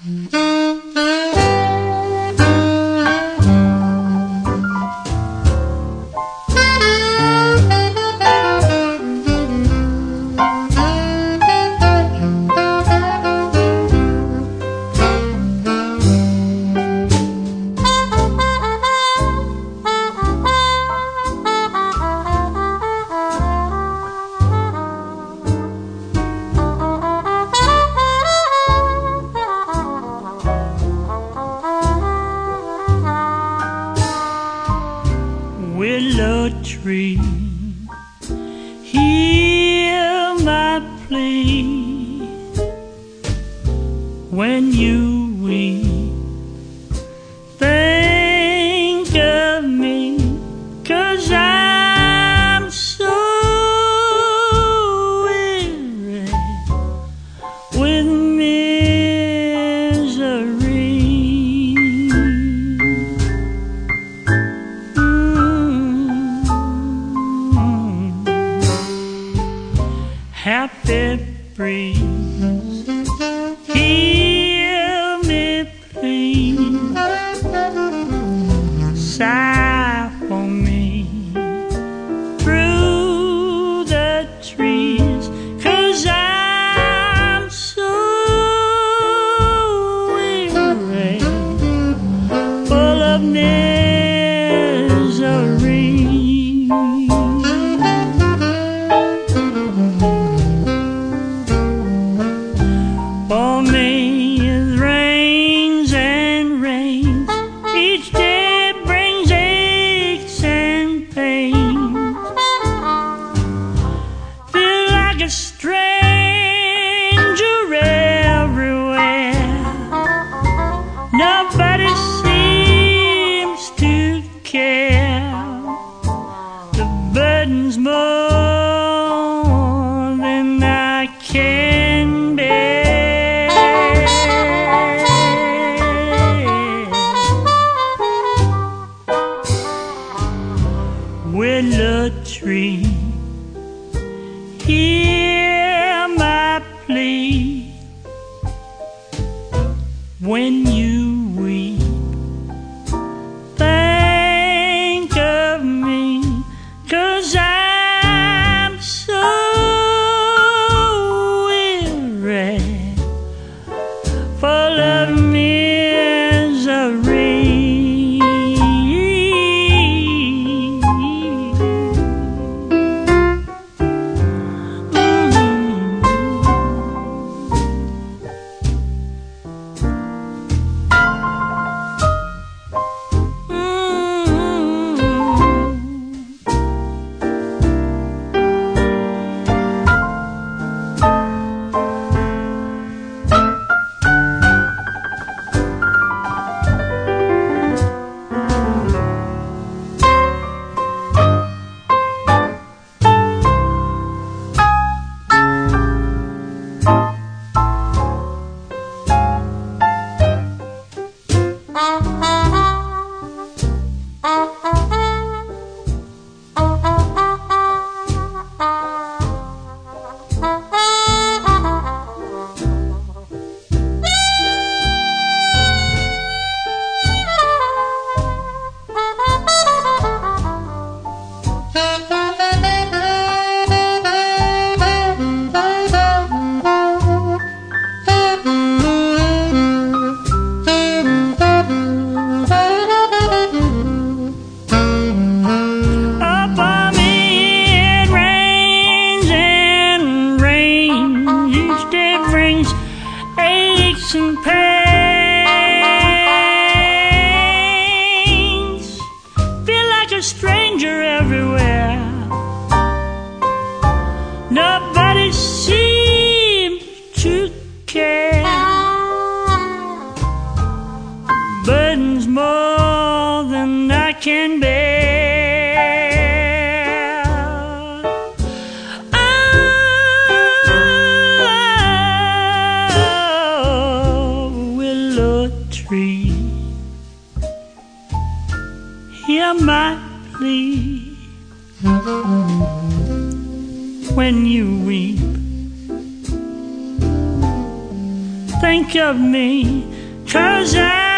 Willow tree, hear my plea. When you weep, think of me, 'cause I'm so weary with misery. Happy breeze, hear me please, sigh for me through the trees, 'cause I'm so weary, full of misery. For me it rains and rains, each day brings aches and pains. Feel like a stranger everywhere, nobody seems to care. The burden's more than I can bear. Willow tree, hear my plea. When you weep, think of me, 'cause I'm so weary, full of misery. Aches and pains, feel like a stranger everywhere, nobody seems to care. Burden's more than I can bear. Tree, hear my plea. When you weep, think of me, 'cause I